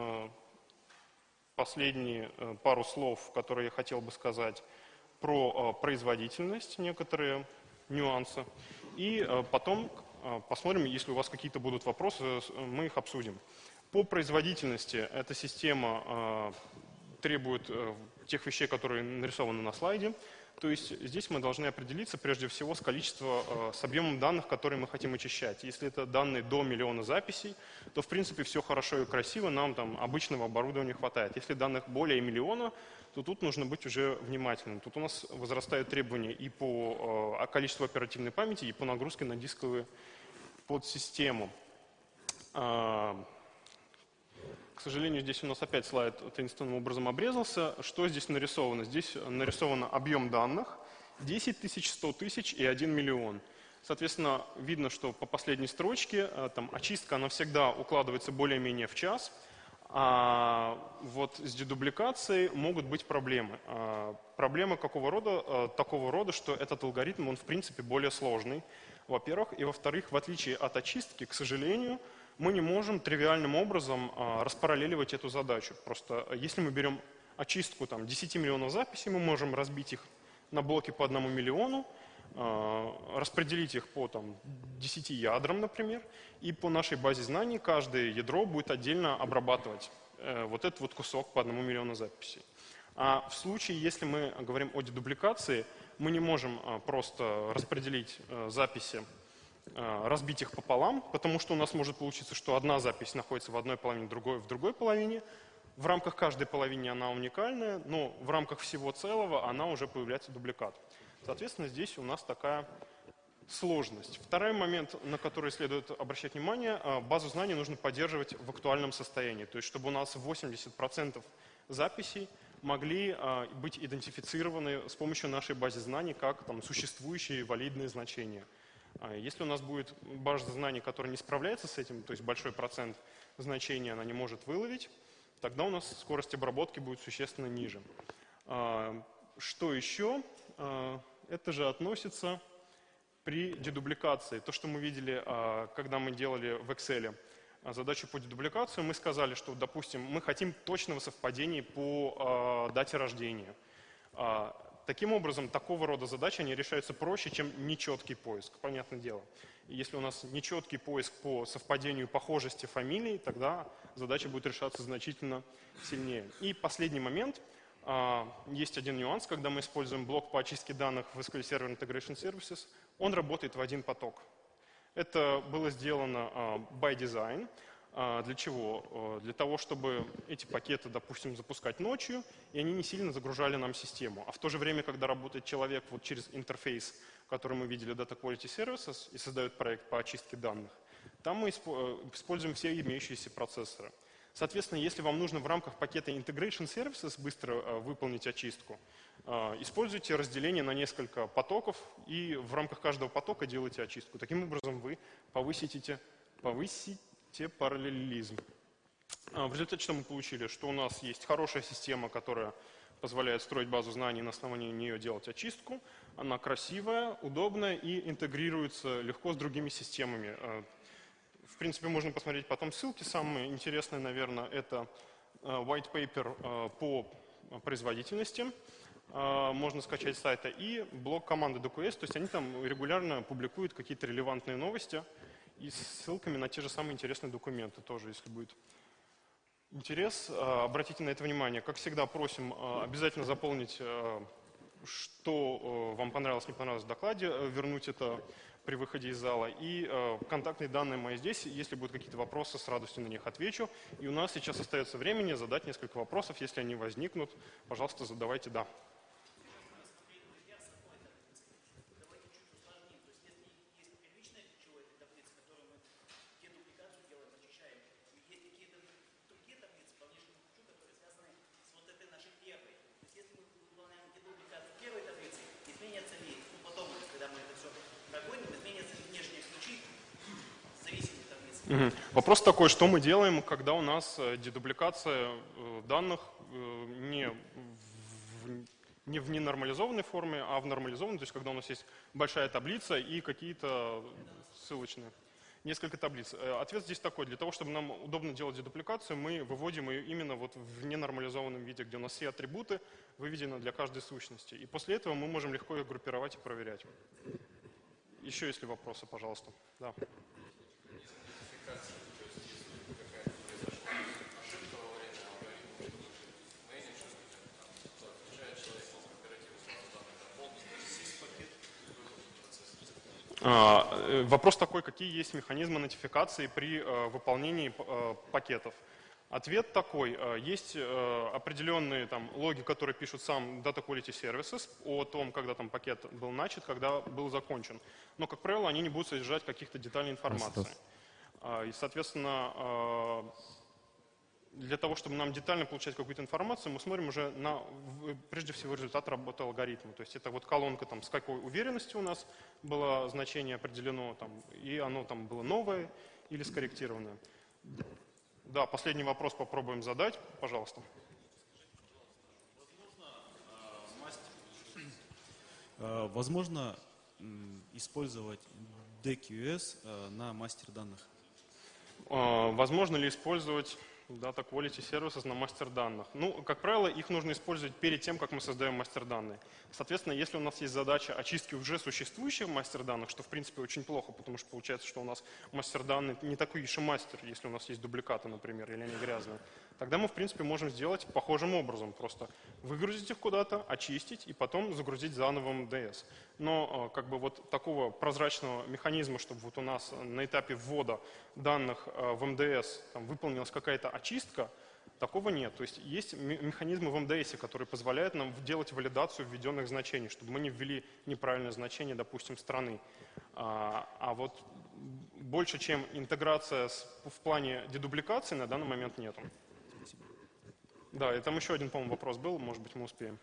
Последние пару слов, которые я хотел бы сказать про производительность, некоторые нюансы. И потом посмотрим, если у вас какие-то будут вопросы, мы их обсудим. По производительности эта система требует тех вещей, которые нарисованы на слайде. То есть здесь мы должны определиться прежде всего с объемом данных, которые мы хотим очищать. Если это данные до миллиона записей, то в принципе все хорошо и красиво, нам там обычного оборудования хватает. Если данных более миллиона, то тут нужно быть уже внимательным. Тут у нас возрастают требования и по количеству оперативной памяти, и по нагрузке на дисковую подсистему. К сожалению, здесь у нас опять слайд таинственным образом обрезался. Что здесь нарисовано? Здесь нарисован объем данных 10 тысяч, 100 тысяч и 1 миллион. Соответственно, видно, что по последней строчке там, очистка она всегда укладывается более-менее в час. А вот с дедубликацией могут быть проблемы. Проблемы какого рода? Такого рода, что этот алгоритм, он в принципе более сложный, во-первых. И во-вторых, в отличие от очистки, к сожалению, мы не можем тривиальным образом распараллеливать эту задачу. Просто если мы берем очистку там, 10 миллионов записей, мы можем разбить их на блоки по 1 миллиону, распределить их по там, 10 ядрам, например, и по нашей базе знаний каждое ядро будет отдельно обрабатывать вот этот вот кусок по 1 миллиону записей. А в случае, если мы говорим о дедубликации, мы не можем просто распределить записи, разбить их пополам, потому что у нас может получиться, что одна запись находится в одной половине, другой в другой половине. В рамках каждой половины она уникальная, но в рамках всего целого она уже появляется дубликат. Соответственно, здесь у нас такая сложность. Второй момент, на который следует обращать внимание, базу знаний нужно поддерживать в актуальном состоянии. То есть, чтобы у нас 80% записей могли быть идентифицированы с помощью нашей базы знаний как там, существующие валидные значения. Если у нас будет база знаний, которая не справляется с этим, то есть большой процент значений она не может выловить, тогда у нас скорость обработки будет существенно ниже. Что еще? Это же относится При дедубликации, то, что мы видели, когда мы делали в Excel задачу по дедубликации, мы сказали, что, допустим, мы хотим точного совпадения по дате рождения. Таким образом, такого рода задачи, они решаются проще, чем нечеткий поиск, понятное дело. И если у нас нечеткий поиск по совпадению похожести фамилий, тогда задача будет решаться значительно сильнее. И последний момент. Есть один нюанс, когда мы используем блок по очистке данных в SQL Server Integration Services, он работает в один поток. Это было сделано by design. Для чего? Для того, чтобы эти пакеты, допустим, запускать ночью, и они не сильно загружали нам систему. А в то же время, когда работает человек вот через интерфейс, который мы видели, Data Quality Services, и создает проект по очистке данных, там мы используем все имеющиеся процессоры. Соответственно, если вам нужно в рамках пакета Integration Services быстро выполнить очистку, используйте разделение на несколько потоков и в рамках каждого потока делайте очистку. Таким образом вы повысите параллелизм. В результате что мы получили? Что у нас есть хорошая система, которая позволяет строить базу знаний и на основании нее делать очистку. Она красивая, удобная и интегрируется легко с другими системами. В принципе, можно посмотреть потом ссылки. Самые интересные, наверное, это white paper по производительности. Можно скачать с сайта. И блог команды DQS. То есть они там регулярно публикуют какие-то релевантные новости и с ссылками на те же самые интересные документы тоже, если будет интерес. Обратите на это внимание. Как всегда, просим обязательно заполнить, что вам понравилось, не понравилось в докладе, вернуть это при выходе из зала. И контактные данные мои здесь. Если будут какие-то вопросы, с радостью на них отвечу. И у нас сейчас остается времени задать несколько вопросов. Если они возникнут, пожалуйста, задавайте «да». Вопрос такой, что мы делаем, когда у нас дедубликация данных не в ненормализованной форме, а в нормализованной, то есть когда у нас есть большая таблица и какие-то ссылочные, несколько таблиц. Ответ здесь такой, для того, чтобы нам удобно делать дедубликацию, мы выводим ее именно вот в ненормализованном виде, где у нас все атрибуты выведены для каждой сущности. И после этого мы можем легко их группировать и проверять. Еще если вопросы, пожалуйста. Да. Вопрос такой, какие есть механизмы нотификации при выполнении пакетов. Ответ такой, есть определенные там логи, которые пишут сам Data Quality Services о том, когда там пакет был начат, когда был закончен. Но, как правило, они не будут содержать каких-то детальной информации. И, соответственно, для того, чтобы нам детально получать какую-то информацию, мы смотрим уже на, прежде всего, результат работы алгоритма. То есть это вот колонка, там, с какой уверенностью у нас было значение определено, там, и оно там было новое или скорректированное. Да, последний вопрос попробуем задать, пожалуйста. Возможно использовать DQS на мастер данных? Возможно ли использовать Data Quality Services на мастер данных? Ну, как правило, их нужно использовать перед тем, как мы создаем мастер данные. Соответственно, если у нас есть задача очистки уже существующих мастер данных, что в принципе очень плохо, потому что получается, что у нас мастер данные не такой уж и мастер, если у нас есть дубликаты, например, или они грязные, тогда мы в принципе можем сделать похожим образом. Просто выгрузить их куда-то, очистить и потом загрузить заново в МДС. Но как бы вот такого прозрачного механизма, чтобы вот у нас на этапе ввода данных в МДС там, выполнилась какая-то очистка, такого нет. То есть есть механизмы в МДС, которые позволяют нам делать валидацию введенных значений, чтобы мы не ввели неправильное значение, допустим, страны. А вот больше, чем интеграция в плане дедубликации, на данный момент нету. Да, и там еще один, по-моему, вопрос был, может быть, мы успеем.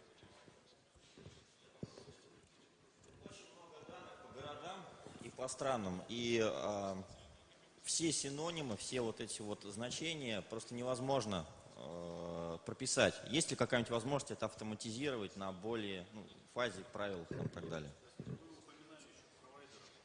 Очень много данных по городам и по странам. И все синонимы, все вот эти вот значения просто невозможно прописать. Есть ли какая-нибудь возможность это автоматизировать на более фазе правил и так далее?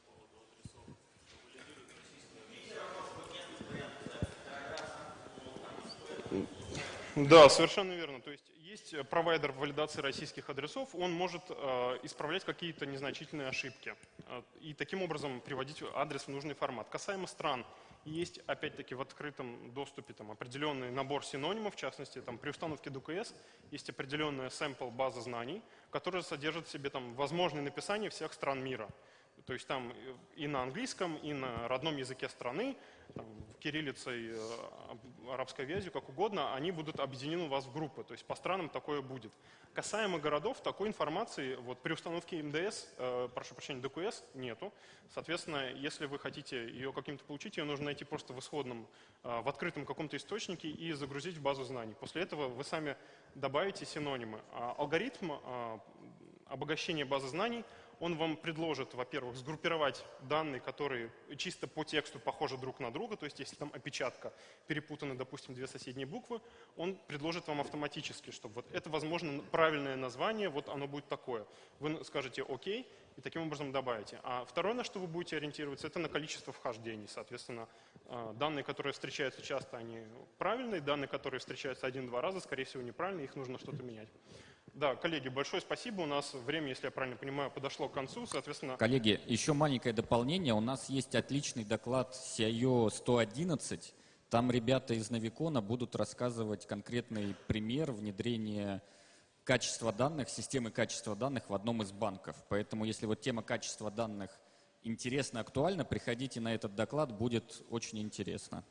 Да, совершенно верно. То есть провайдер валидации российских адресов, он может исправлять какие-то незначительные ошибки и таким образом приводить адрес в нужный формат. Касаемо стран, есть опять-таки в открытом доступе там, определенный набор синонимов, в частности при установке DQS есть определенная sample база знаний, которая содержит в себе возможные написания всех стран мира. То есть там и на английском, и на родном языке страны, кириллицей, арабской вязью, как угодно, они будут объединены у вас в группы. То есть по странам такое будет. Касаемо городов, такой информации при установке МДС, прошу прощения, DQS нету. Соответственно, если вы хотите ее каким-то получить, ее нужно найти просто в исходном, в открытом каком-то источнике и загрузить в базу знаний. После этого вы сами добавите синонимы. Алгоритм обогащения базы знаний, он вам предложит, во-первых, сгруппировать данные, которые чисто по тексту похожи друг на друга, то есть если там опечатка, перепутаны, допустим, две соседние буквы, он предложит вам автоматически, что вот это, возможно, правильное название, вот оно будет такое. Вы скажете «Окей», и таким образом добавите. А второе, на что вы будете ориентироваться, это на количество вхождений. Соответственно, данные, которые встречаются часто, они правильные, данные, которые встречаются один-два раза, скорее всего, неправильные, их нужно что-то менять. Да, коллеги, большое спасибо. У нас время, если я правильно понимаю, подошло к концу. Соответственно, коллеги, еще маленькое дополнение. У нас есть отличный доклад CIO 111. Там ребята из Navikon будут рассказывать конкретный пример внедрения качества данных, системы качества данных в одном из банков. Поэтому, если вот тема качества данных интересна, актуальна, приходите на этот доклад, будет очень интересно.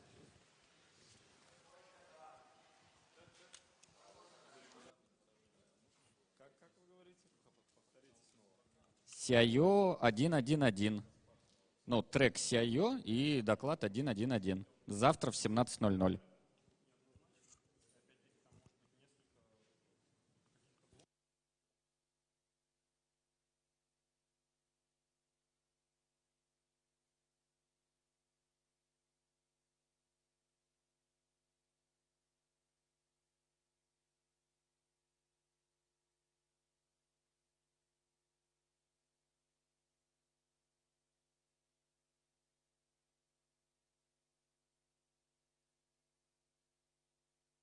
CIO 1.1.1. Ну, трек CIO и доклад 1.1.1. Завтра в 17:00.